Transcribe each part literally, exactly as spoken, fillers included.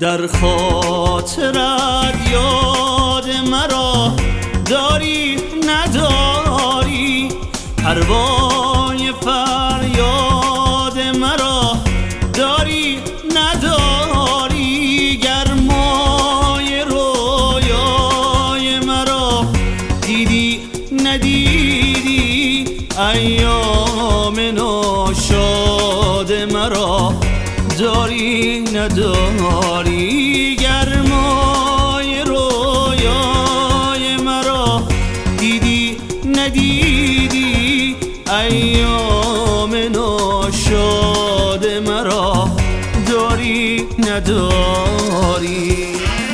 در خاطرت یاد مرا داری نداری، پروای فریاد مرا داری نداری، گرمای رویای مرا دیدی ندیدی، ایام ناشاد مرا داری نداری، گرمای رویای مرا دیدی ندیدی، ایام ناشاد مرا داری نداری.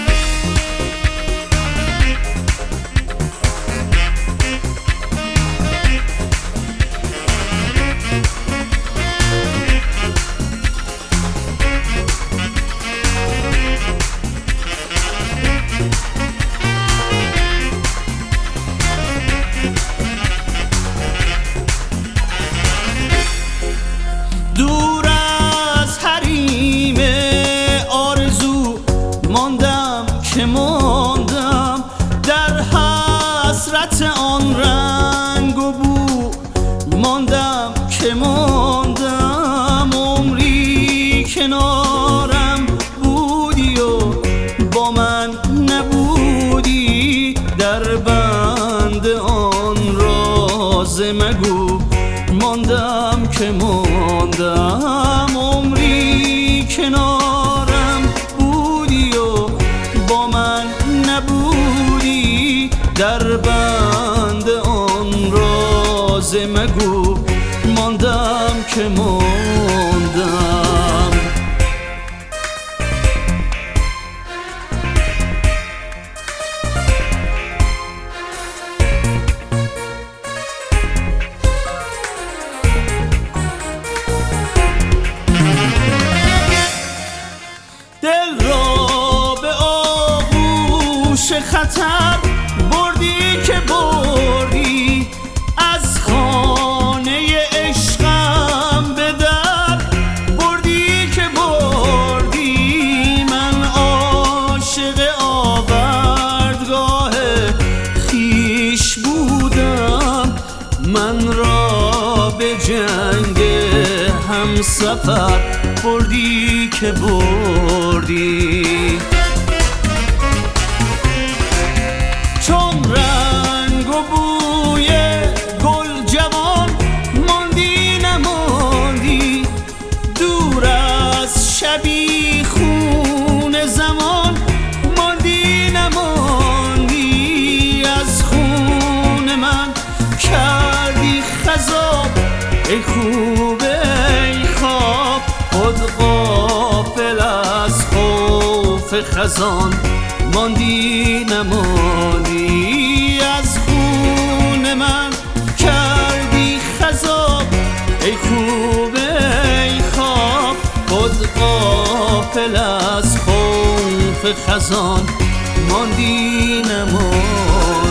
دور از حریم آرزو ماندم که ماندم، در حسرت آن رنگ و بو ماندم که ماندم، عمری کنارم بودی و با من نبودی، در بند آن راز مگو ماندم که ماندم، عمری کنارم بودی و با من نبودی، در بند آن راز مگو ماندم که ماندم. دل را به آغوش خطر بردی که بردی، از خانه عشقم به در بردی که بردی، من عاشق آوردگاه خویش بودم، من را به جنگ همسفر بردی که بردی، چون رنگ و بوی گل جوان ماندی نماندی، دور از شبی خون زمان ماندی نماندی، از خون من کردی خضاب ای خوب ای خواب، خود غافل از خوف خزان ماندی نماندی، از خون من کردی خضاب ای خوب ای خواب، خود غافل از خوف خزان ماندی نماندی.